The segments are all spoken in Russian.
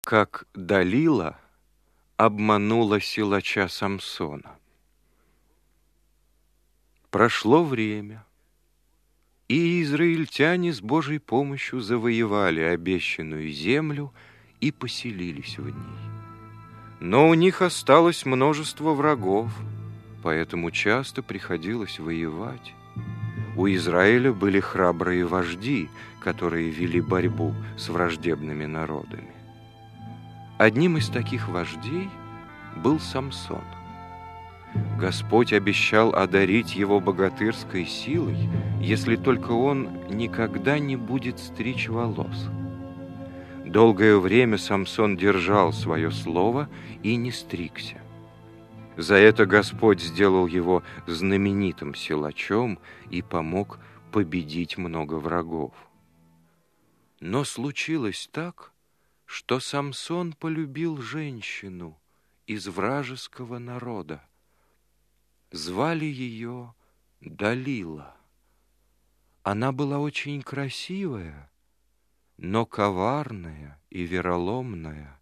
Как Далила обманула силача Самсона. Прошло время, и израильтяне с Божьей помощью завоевали обещанную землю и поселились в ней. Но у них осталось множество врагов, поэтому часто приходилось воевать. У Израиля были храбрые вожди, которые вели борьбу с враждебными народами. Одним из таких вождей был Самсон. Господь обещал одарить его богатырской силой, если только он никогда не будет стричь волос. Долгое время Самсон держал свое слово и не стригся. За это Господь сделал его знаменитым силачом и помог победить много врагов. Но случилось так, что Самсон полюбил женщину из вражеского народа. Звали ее Далила. Она была очень красивая, но коварная и вероломная.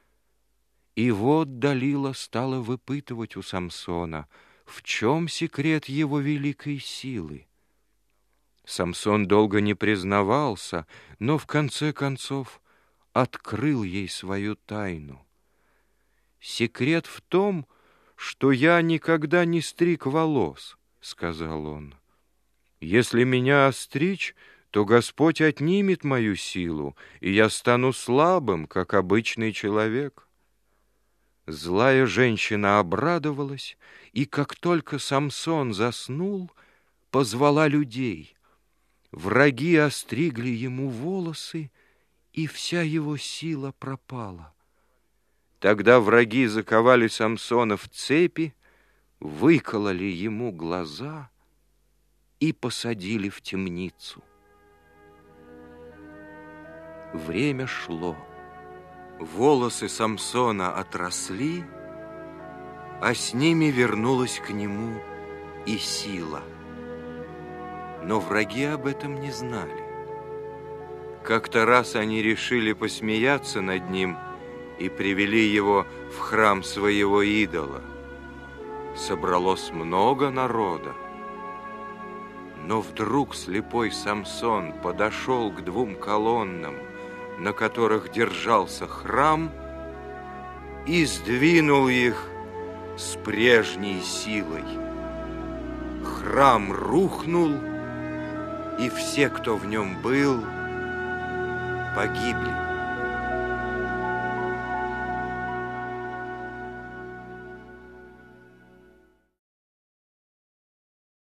И вот Далила стала выпытывать у Самсона, в чем секрет его великой силы. Самсон долго не признавался, но в конце концов открыл ей свою тайну. «Секрет в том, что я никогда не стриг волос», — сказал он. «Если меня остричь, то Господь отнимет мою силу, и я стану слабым, как обычный человек». Злая женщина обрадовалась, и как только Самсон заснул, позвала людей. Враги остригли ему волосы, и вся его сила пропала. Тогда враги заковали Самсона в цепи, выкололи ему глаза и посадили в темницу. Время шло. Волосы Самсона отросли, а с ними вернулась к нему и сила. Но враги об этом не знали. Как-то раз они решили посмеяться над ним и привели его в храм своего идола. Собралось много народа. Но вдруг слепой Самсон подошел к двум колоннам, на которых держался храм, и сдвинул их с прежней силой. Храм рухнул, и все, кто в нем был, погибли.